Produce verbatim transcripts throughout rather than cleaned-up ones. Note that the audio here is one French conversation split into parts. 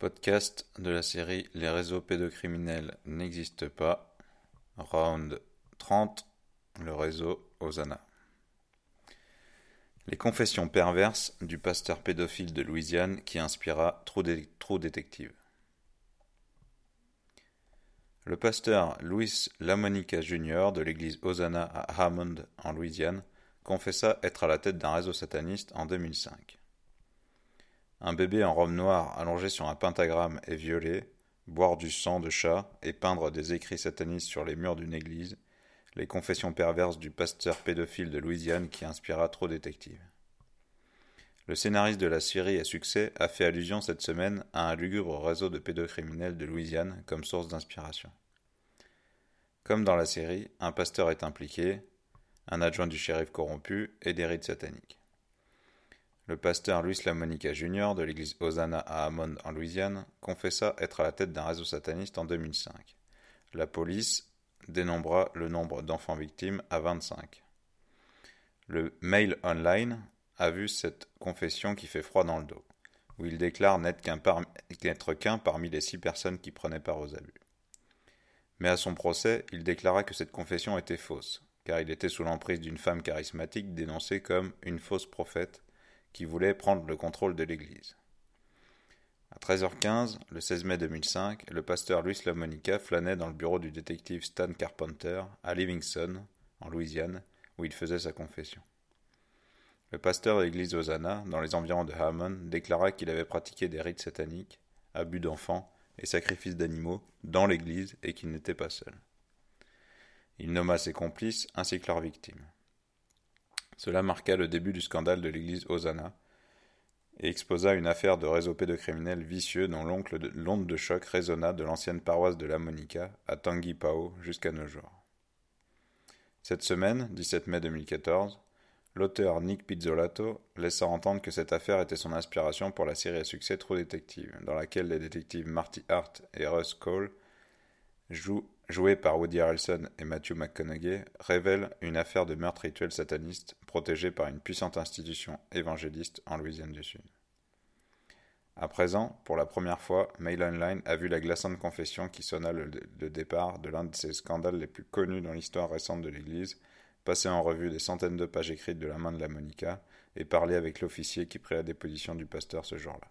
Podcast de la série Les réseaux pédocriminels n'existent pas. Round trente. Le réseau Hosanna. Les confessions perverses du pasteur pédophile de Louisiane qui inspira True, Dé- True Detective. Le pasteur Louis Lamonica junior de l'église Hosanna à Hammond, en Louisiane, confessa être à la tête d'un réseau sataniste en deux mille cinq. Un bébé en robe noire allongé sur un pentagramme et violé, boire du sang de chat et peindre des écrits satanistes sur les murs d'une église, les confessions perverses du pasteur pédophile de Louisiane qui inspira True Detective. Le scénariste de la série à succès a fait allusion cette semaine à un lugubre réseau de pédocriminels de Louisiane comme source d'inspiration. Comme dans la série, un pasteur est impliqué, un adjoint du shérif corrompu et des rites sataniques. Le pasteur Louis Lamonica junior de l'église Hosanna à Hammond en Louisiane confessa être à la tête d'un réseau sataniste en deux mille cinq. La police dénombra le nombre d'enfants victimes à vingt-cinq. Le Mail Online a vu cette confession qui fait froid dans le dos, où il déclare n'être qu'un, par... n'être qu'un parmi les six personnes qui prenaient part aux abus. Mais à son procès, il déclara que cette confession était fausse, car il était sous l'emprise d'une femme charismatique dénoncée comme une fausse prophète qui voulait prendre le contrôle de l'Église. À treize heures quinze, le seize mai deux mille cinq, le pasteur Louis Lamonica flânait dans le bureau du détective Stan Carpenter à Livingston, en Louisiane, où il faisait sa confession. Le pasteur de l'église Hosanna, dans les environs de Hammond, déclara qu'il avait pratiqué des rites sataniques, abus d'enfants et sacrifices d'animaux dans l'église et qu'il n'était pas seul. Il nomma ses complices ainsi que leurs victimes. Cela marqua le début du scandale de l'église Hosanna et exposa une affaire de réseau pédocriminel vicieux dont l'oncle de, l'onde de choc résonna de l'ancienne paroisse de Lamonica à Tanguy-Pao jusqu'à nos jours. Cette semaine, dix-sept mai deux mille quatorze, l'auteur Nick Pizzolatto laissa entendre que cette affaire était son inspiration pour la série à succès True Detective, dans laquelle les détectives Marty Hart et Russ Cole, jouent joué par Woody Harrelson et Matthew McConaughey, révèle une affaire de meurtre rituel sataniste protégée par une puissante institution évangéliste en Louisiane du Sud. À présent, pour la première fois, Mail Online a vu la glaçante confession qui sonna le, le départ de l'un de ces scandales les plus connus dans l'histoire récente de l'Église, passer en revue des centaines de pages écrites de la main de Lamonica et parler avec l'officier qui prit la déposition du pasteur ce jour-là.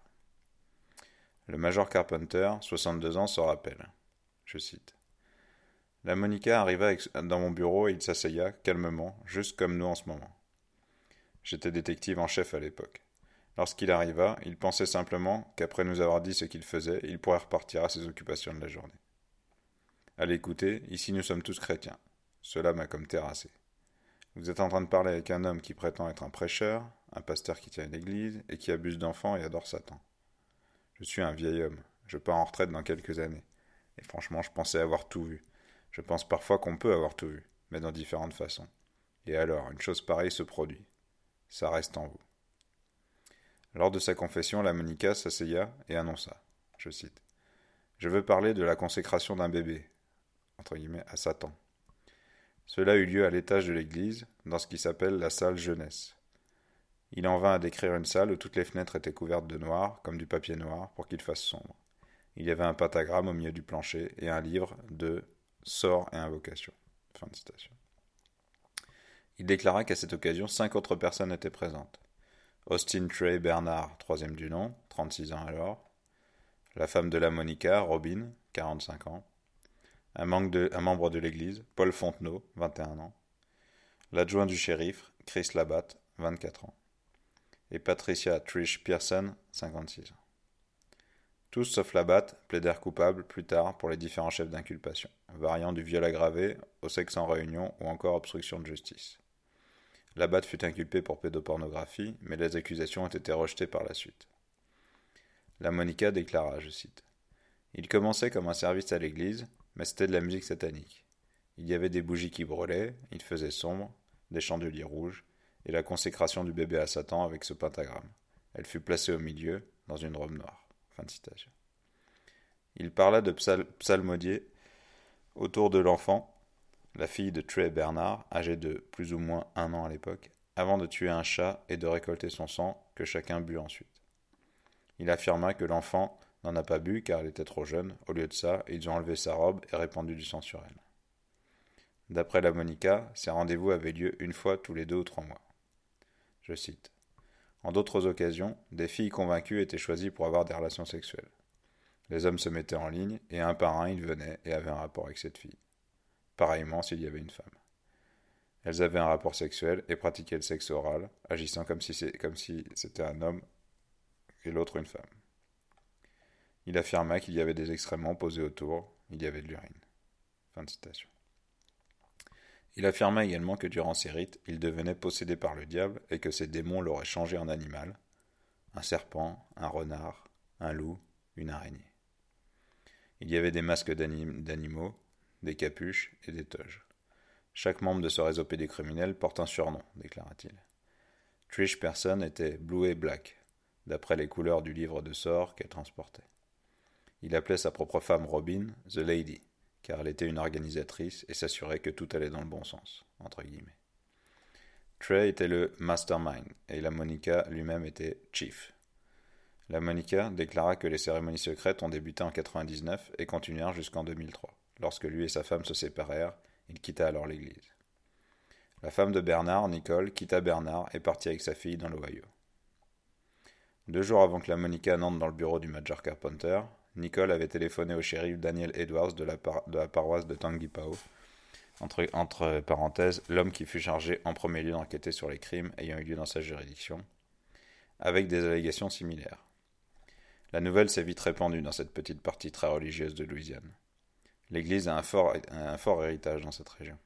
Le major Carpenter, soixante-deux ans, se rappelle. Je cite. Lamonica arriva dans mon bureau et il s'asseya, calmement, juste comme nous en ce moment. J'étais détective en chef à l'époque. Lorsqu'il arriva, il pensait simplement qu'après nous avoir dit ce qu'il faisait, il pourrait repartir à ses occupations de la journée. À l'écouter, ici nous sommes tous chrétiens. Cela m'a comme terrassé. Vous êtes en train de parler avec un homme qui prétend être un prêcheur, un pasteur qui tient une église et qui abuse d'enfants et adore Satan. Je suis un vieil homme, je pars en retraite dans quelques années. Et franchement, je pensais avoir tout vu. Je pense parfois qu'on peut avoir tout vu, mais dans différentes façons. Et alors, une chose pareille se produit. Ça reste en vous. Lors de sa confession, Lamonica s'asseya et annonça, je cite, « Je veux parler de la consécration d'un bébé, entre guillemets, à Satan. Cela eut lieu à l'étage de l'église, dans ce qui s'appelle la salle jeunesse. Il en vint à décrire une salle où toutes les fenêtres étaient couvertes de noir, comme du papier noir, pour qu'il fasse sombre. Il y avait un pentagramme au milieu du plancher et un livre de sort et invocation. » Fin de citation. Il déclara qu'à cette occasion, cinq autres personnes étaient présentes. Austin Trey Bernard, troisième du nom, trente-six ans alors. La femme de Lamonica, Robin, quarante-cinq ans. Un, de, un membre de l'église, Paul Fontenot, vingt et un ans. L'adjoint du shérif, Chris Labatt, vingt-quatre ans. Et Patricia Trish Pearson, cinquante-six ans. Tous, sauf Labatt, plaidèrent coupables plus tard pour les différents chefs d'inculpation, variant du viol aggravé au sexe en réunion ou encore obstruction de justice. Labatt fut inculpé pour pédopornographie, mais les accusations ont été rejetées par la suite. Lamonica déclara, je cite, « Il commençait comme un service à l'église, mais c'était de la musique satanique. Il y avait des bougies qui brûlaient, il faisait sombre, des chandeliers rouges, et la consécration du bébé à Satan avec ce pentagramme. Elle fut placée au milieu, dans une robe noire. » Fin de citation. Il parla de psal- psalmodier autour de l'enfant, la fille de Trey Bernard, âgée de plus ou moins un an à l'époque, avant de tuer un chat et de récolter son sang que chacun but ensuite. Il affirma que l'enfant n'en a pas bu car elle était trop jeune. Au lieu de ça, ils ont enlevé sa robe et répandu du sang sur elle. D'après la Monica, ces rendez-vous avaient lieu une fois tous les deux ou trois mois. Je cite. En d'autres occasions, des filles convaincues étaient choisies pour avoir des relations sexuelles. Les hommes se mettaient en ligne et un par un ils venaient et avaient un rapport avec cette fille. Pareillement s'il y avait une femme. Elles avaient un rapport sexuel et pratiquaient le sexe oral, agissant comme si, c'est, comme si c'était un homme et l'autre une femme. Il affirma qu'il y avait des excréments posés autour, il y avait de l'urine. Fin de citation. Il affirma également que durant ces rites, il devenait possédé par le diable et que ces démons l'auraient changé en animal, un serpent, un renard, un loup, une araignée. Il y avait des masques d'anim- d'animaux, des capuches et des toges. Chaque membre de ce réseau pédocriminel porte un surnom, déclara-t-il. Trish Person était Blue et Black, d'après les couleurs du livre de sorts qu'elle transportait. Il appelait sa propre femme Robin The Lady, car elle était une organisatrice et s'assurait que tout allait dans le bon sens, entre guillemets. Trey était le mastermind, et la Monica lui-même était chief. La Monica déclara que les cérémonies secrètes ont débuté en quatre-vingt-dix-neuf et continuèrent jusqu'en deux mille trois. Lorsque lui et sa femme se séparèrent, il quitta alors l'église. La femme de Bernard, Nicole, quitta Bernard et partit avec sa fille dans l'Ohio. Deux jours avant que la Monica n'entre dans le bureau du Major Carpenter, Nicole avait téléphoné au shérif Daniel Edwards de la, par- de la paroisse de Tangipahoa, entre, entre parenthèses, l'homme qui fut chargé en premier lieu d'enquêter sur les crimes ayant eu lieu dans sa juridiction, avec des allégations similaires. La nouvelle s'est vite répandue dans cette petite partie très religieuse de Louisiane. L'Église a un fort, un fort héritage dans cette région.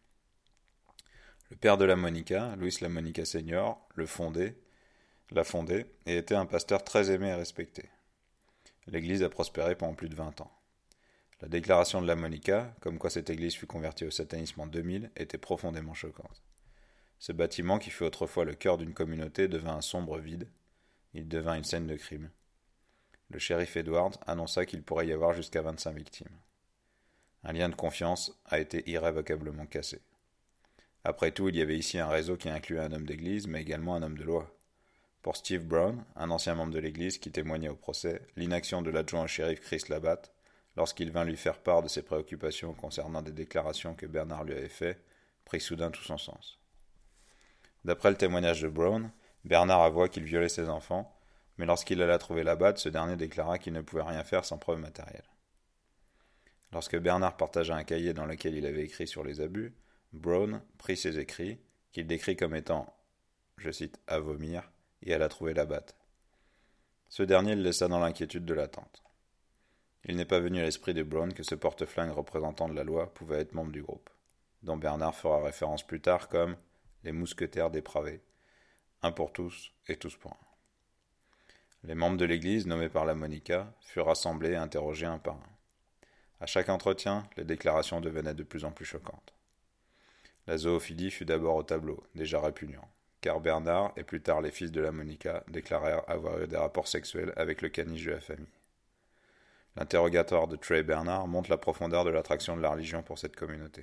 Le père de la Monica, Louis La Monica Senior, le fondé, l'a fondé et était un pasteur très aimé et respecté. L'Église a prospéré pendant plus de vingt ans. La déclaration de la Monica, comme quoi cette église fut convertie au satanisme en deux mille, était profondément choquante. Ce bâtiment, qui fut autrefois le cœur d'une communauté, devint un sombre vide. Il devint une scène de crime. Le shérif Edwards annonça qu'il pourrait y avoir jusqu'à vingt-cinq victimes. Un lien de confiance a été irrévocablement cassé. Après tout, il y avait ici un réseau qui incluait un homme d'église, mais également un homme de loi. Pour Steve Brown, un ancien membre de l'église qui témoignait au procès, l'inaction de l'adjoint au shérif Chris Labatt, lorsqu'il vint lui faire part de ses préoccupations concernant des déclarations que Bernard lui avait faites, prit soudain tout son sens. D'après le témoignage de Brown, Bernard avoua qu'il violait ses enfants, mais lorsqu'il alla trouver Labatt, ce dernier déclara qu'il ne pouvait rien faire sans preuve matérielle. Lorsque Bernard partagea un cahier dans lequel il avait écrit sur les abus, Brown prit ses écrits, qu'il décrit comme étant, je cite, à vomir, et alla trouver Labatt. Ce dernier le laissa dans l'inquiétude de l'attente. Il n'est pas venu à l'esprit de Brown que ce porte-flingue représentant de la loi pouvait être membre du groupe, dont Bernard fera référence plus tard comme les mousquetaires dépravés, un pour tous et tous pour un. Les membres de l'église, nommés par la Monica, furent rassemblés et interrogés un par un. À chaque entretien, les déclarations devenaient de plus en plus choquantes. La zoophilie fut d'abord au tableau, déjà répugnant, car Bernard et plus tard les fils de la Monica déclarèrent avoir eu des rapports sexuels avec le caniche de la famille. L'interrogatoire de Trey Bernard montre la profondeur de l'attraction de la religion pour cette communauté.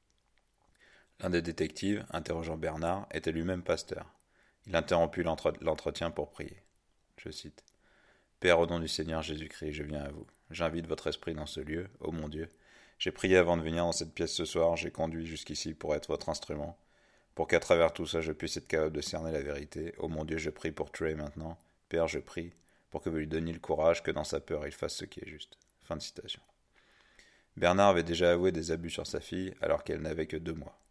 L'un des détectives, interrogeant Bernard, était lui-même pasteur. Il interrompit l'entre- l'entretien pour prier. Je cite. « Père, au nom du Seigneur Jésus-Christ, je viens à vous. J'invite votre esprit dans ce lieu, ô mon Dieu. J'ai prié avant de venir dans cette pièce ce soir, j'ai conduit jusqu'ici pour être votre instrument, pour qu'à travers tout ça je puisse être capable de cerner la vérité. Ô mon Dieu, je prie pour Trey maintenant. Père, je prie pour que vous lui donniez le courage que dans sa peur il fasse ce qui est juste. » Fin de citation. Bernard avait déjà avoué des abus sur sa fille alors qu'elle n'avait que deux mois.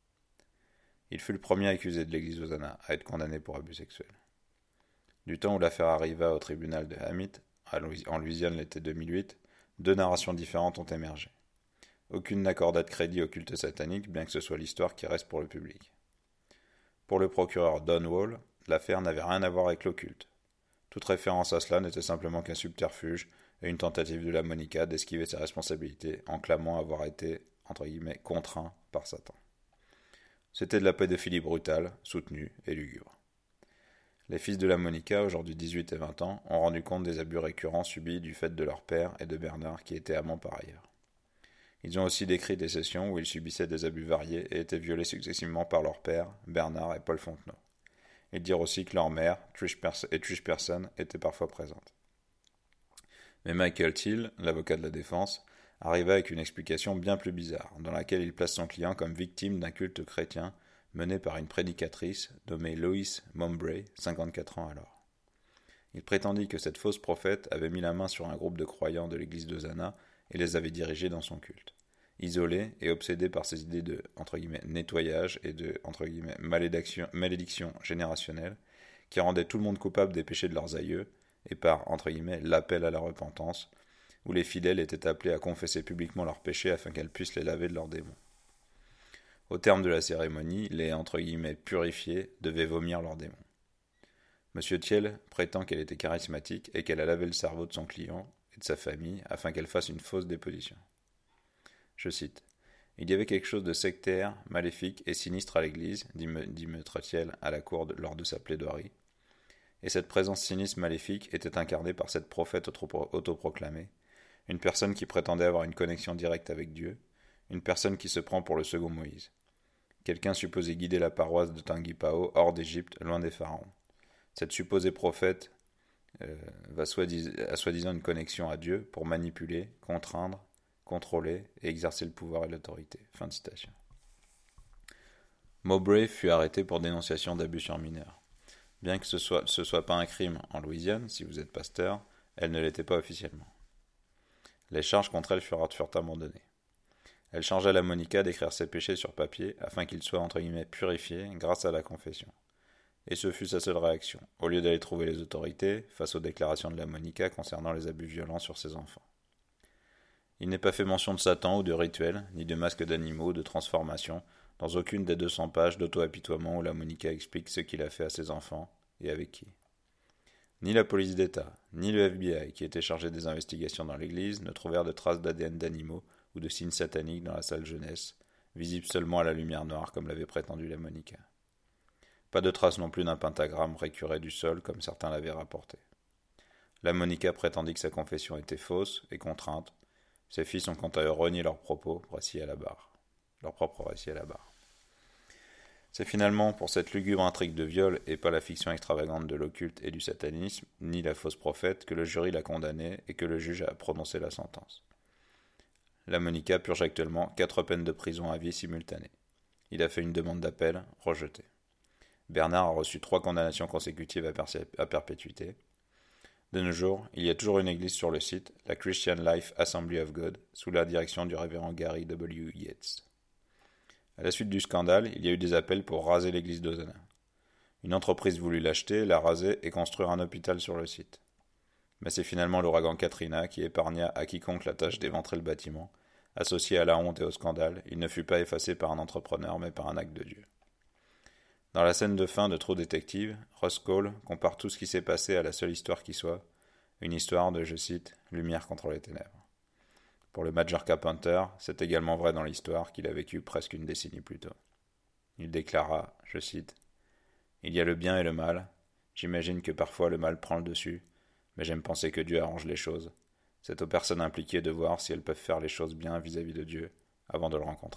Il fut le premier accusé de l'église Hosanna à être condamné pour abus sexuels. Du temps où l'affaire arriva au tribunal de Hamit, en Louisiane l'été deux mille huit, deux narrations différentes ont émergé. Aucune n'accorda de crédit au culte satanique, bien que ce soit l'histoire qui reste pour le public. Pour le procureur Don Wall, l'affaire n'avait rien à voir avec l'occulte. Toute référence à cela n'était simplement qu'un subterfuge et une tentative de la Monica d'esquiver ses responsabilités en clamant avoir été, entre guillemets, contraint par Satan. C'était de la pédophilie brutale, soutenue et lugubre. Les fils de la Monica, aujourd'hui dix-huit et vingt ans, ont rendu compte des abus récurrents subis du fait de leur père et de Bernard qui étaient amants par ailleurs. Ils ont aussi décrit des sessions où ils subissaient des abus variés et étaient violés successivement par leur père, Bernard et Paul Fontenot. Ils dirent aussi que leur mère, Trish Pers- et Trish Person, étaient parfois présentes. Mais Michael Thiel, l'avocat de la défense, arriva avec une explication bien plus bizarre, dans laquelle il place son client comme victime d'un culte chrétien mené par une prédicatrice nommée Lois Mowbray, cinquante-quatre ans alors. Il prétendit que cette fausse prophète avait mis la main sur un groupe de croyants de l'église d'Hosanna et les avait dirigés dans son culte. Isolé et obsédé par ses idées de entre guillemets, nettoyage et de entre guillemets, malédiction, malédiction générationnelle, qui rendaient tout le monde coupable des péchés de leurs aïeux, et par entre guillemets, l'appel à la repentance, où les fidèles étaient appelés à confesser publiquement leurs péchés afin qu'elles puissent les laver de leurs démons. Au terme de la cérémonie, les entre guillemets, purifiés devaient vomir leurs démons. Monsieur Thiel prétend qu'elle était charismatique et qu'elle a lavé le cerveau de son client et de sa famille afin qu'elle fasse une fausse déposition. Je cite. « Il y avait quelque chose de sectaire, maléfique et sinistre à l'église, dit Maître Thiel à la cour de, lors de sa plaidoirie. Et cette présence sinistre maléfique était incarnée par cette prophète autoproclamée, une personne qui prétendait avoir une connexion directe avec Dieu, une personne qui se prend pour le second Moïse. Quelqu'un supposé guider la paroisse de Tanguy-Pao hors d'Égypte, loin des pharaons. Cette supposée prophète euh, va soi-dis- a soi-disant une connexion à Dieu pour manipuler, contraindre, contrôler et exercer le pouvoir et l'autorité. » Fin de citation. Mowbray fut arrêté pour dénonciation d'abus sur mineurs. Bien que ce soit, ce soit pas un crime en Louisiane, si vous êtes pasteur, elle ne l'était pas officiellement. Les charges contre elle furent, furent abandonnées. Elle chargea la Monica d'écrire ses péchés sur papier afin qu'ils soient entre guillemets purifiés grâce à la confession. Et ce fut sa seule réaction, au lieu d'aller trouver les autorités face aux déclarations de la Monica concernant les abus violents sur ses enfants. Il n'est pas fait mention de Satan ou de rituels, ni de masques d'animaux ou de transformation, dans aucune des deux cents pages d'auto-apitoiement où la Monica explique ce qu'il a fait à ses enfants et avec qui. Ni la police d'État, ni le F B I, qui était chargé des investigations dans l'église, ne trouvèrent de traces d'A D N d'animaux ou de signes sataniques dans la salle jeunesse, visibles seulement à la lumière noire comme l'avait prétendu la Monica. Pas de traces non plus d'un pentagramme récuré du sol comme certains l'avaient rapporté. La Monica prétendit que sa confession était fausse et contrainte. Ses fils ont quant à eux renié leurs propos, récits à la barre. Leur propre récit à la barre. C'est finalement pour cette lugubre intrigue de viol et pas la fiction extravagante de l'occulte et du satanisme, ni la fausse prophète, que le jury l'a condamné et que le juge a prononcé la sentence. La Monica purge actuellement quatre peines de prison à vie simultanées. Il a fait une demande d'appel, rejetée. Bernard a reçu trois condamnations consécutives à, perpé- à perpétuité. De nos jours, il y a toujours une église sur le site, la Christian Life Assembly of God, sous la direction du révérend Gary W. Yates. À la suite du scandale, il y a eu des appels pour raser l'église d'Hosanna. Une entreprise voulut l'acheter, la raser et construire un hôpital sur le site. Mais c'est finalement l'ouragan Katrina qui épargna à quiconque la tâche d'éventrer le bâtiment. Associé à la honte et au scandale, il ne fut pas effacé par un entrepreneur mais par un acte de Dieu. Dans la scène de fin de True Detective, Ross Cole compare tout ce qui s'est passé à la seule histoire qui soit, une histoire de, je cite, « lumière contre les ténèbres ». Pour le Major Carpenter, c'est également vrai dans l'histoire qu'il a vécue presque une décennie plus tôt. Il déclara, je cite, « Il y a le bien et le mal. J'imagine que parfois le mal prend le dessus, mais j'aime penser que Dieu arrange les choses. C'est aux personnes impliquées de voir si elles peuvent faire les choses bien vis-à-vis de Dieu avant de le rencontrer. »